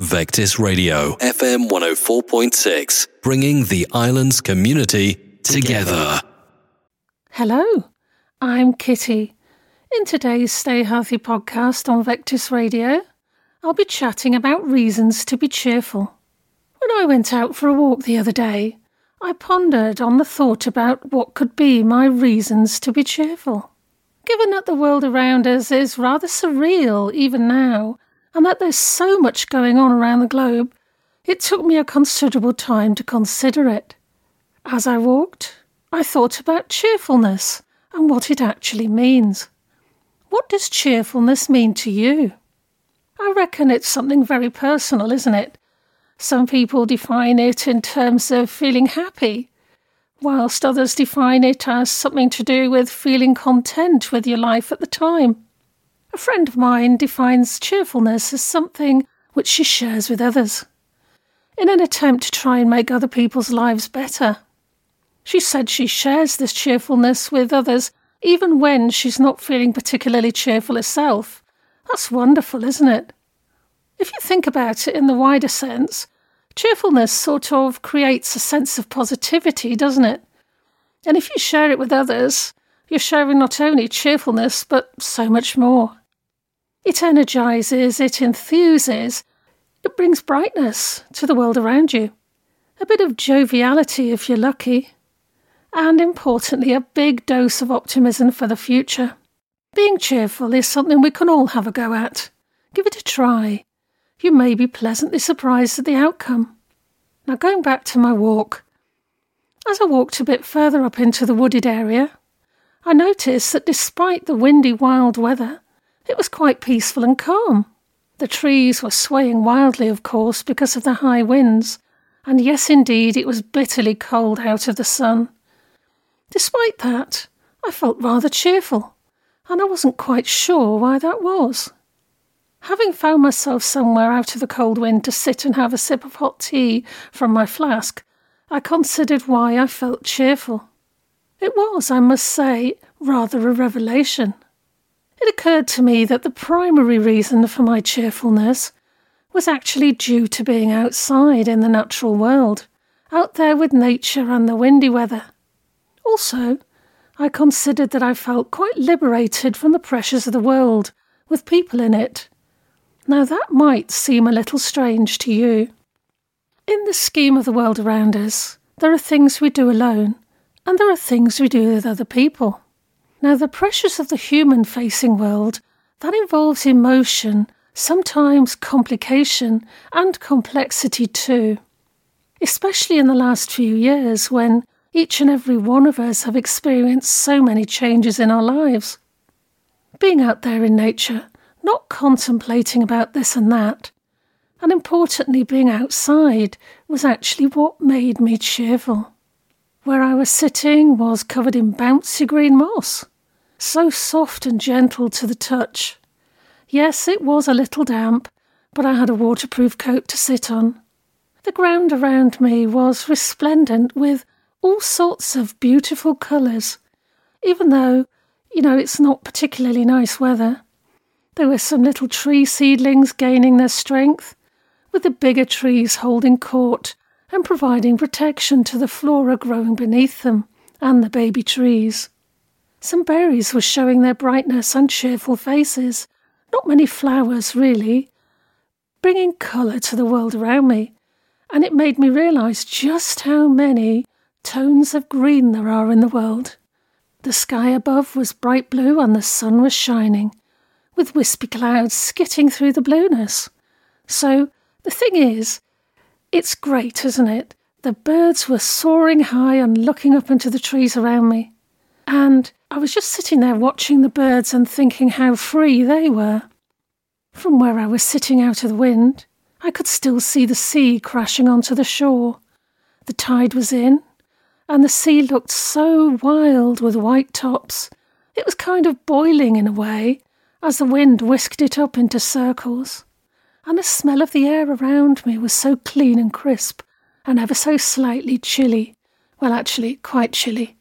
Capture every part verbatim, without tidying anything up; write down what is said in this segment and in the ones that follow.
Vectis Radio, F M one oh four point six, bringing the island's community together. Hello, I'm Kitty. In today's Stay Healthy podcast on Vectis Radio, I'll be chatting about reasons to be cheerful. When I went out for a walk the other day, I pondered on the thought about what could be my reasons to be cheerful. Given that the world around us is rather surreal even now, and that there's so much going on around the globe, it took me a considerable time to consider it. As I walked, I thought about cheerfulness and what it actually means. What does cheerfulness mean to you? I reckon it's something very personal, isn't it? Some people define it in terms of feeling happy, whilst others define it as something to do with feeling content with your life at the time. A friend of mine defines cheerfulness as something which she shares with others, in an attempt to try and make other people's lives better. She said she shares this cheerfulness with others even when she's not feeling particularly cheerful herself. That's wonderful, isn't it? If you think about it in the wider sense, cheerfulness sort of creates a sense of positivity, doesn't it? And if you share it with others, you're sharing not only cheerfulness, but so much more. It energises, it enthuses, it brings brightness to the world around you, a bit of joviality if you're lucky, and importantly, a big dose of optimism for the future. Being cheerful is something we can all have a go at. Give it a try. You may be pleasantly surprised at the outcome. Now, going back to my walk. As I walked a bit further up into the wooded area, I noticed that despite the windy, wild weather, it was quite peaceful and calm. The trees were swaying wildly, of course, because of the high winds, and yes, indeed, it was bitterly cold out of the sun. Despite that, I felt rather cheerful, and I wasn't quite sure why that was. Having found myself somewhere out of the cold wind to sit and have a sip of hot tea from my flask, I considered why I felt cheerful. It was, I must say, rather a revelation. It occurred to me that the primary reason for my cheerfulness was actually due to being outside in the natural world, out there with nature and the windy weather. Also, I considered that I felt quite liberated from the pressures of the world, with people in it. Now that might seem a little strange to you. In the scheme of the world around us, there are things we do alone, and there are things we do with other people. Now, the pressures of the human-facing world, that involves emotion, sometimes complication, and complexity too. Especially in the last few years, when each and every one of us have experienced so many changes in our lives. Being out there in nature, not contemplating about this and that, and importantly being outside, was actually what made me cheerful. Where I was sitting was covered in bouncy green moss, so soft and gentle to the touch. Yes, it was a little damp, but I had a waterproof coat to sit on. The ground around me was resplendent with all sorts of beautiful colours, even though, you know, it's not particularly nice weather. There were some little tree seedlings gaining their strength, with the bigger trees holding court and providing protection to the flora growing beneath them and the baby trees. Some berries were showing their brightness and cheerful faces, not many flowers really, bringing colour to the world around me, and it made me realise just how many tones of green there are in the world. The sky above was bright blue and the sun was shining, with wispy clouds skitting through the blueness. So, the thing is, it's great, isn't it? The birds were soaring high and looking up into the trees around me. And I was just sitting there watching the birds and thinking how free they were. From where I was sitting out of the wind, I could still see the sea crashing onto the shore. The tide was in, and the sea looked so wild with white tops. It was kind of boiling in a way, as the wind whisked it up into circles. And the smell of the air around me was so clean and crisp, and ever so slightly chilly. Well, actually, quite chilly.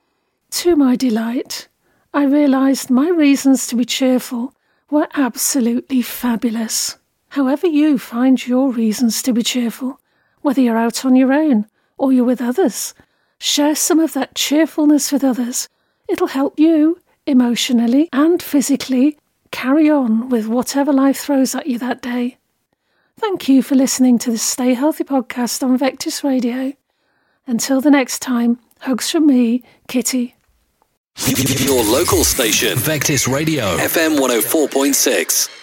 To my delight, I realised my reasons to be cheerful were absolutely fabulous. However you find your reasons to be cheerful, whether you're out on your own or you're with others, share some of that cheerfulness with others. It'll help you, emotionally and physically, carry on with whatever life throws at you that day. Thank you for listening to the Stay Healthy podcast on Vectis Radio. Until the next time, hugs from me, Kitty. Your local station, Vectis Radio, F M one oh four point six.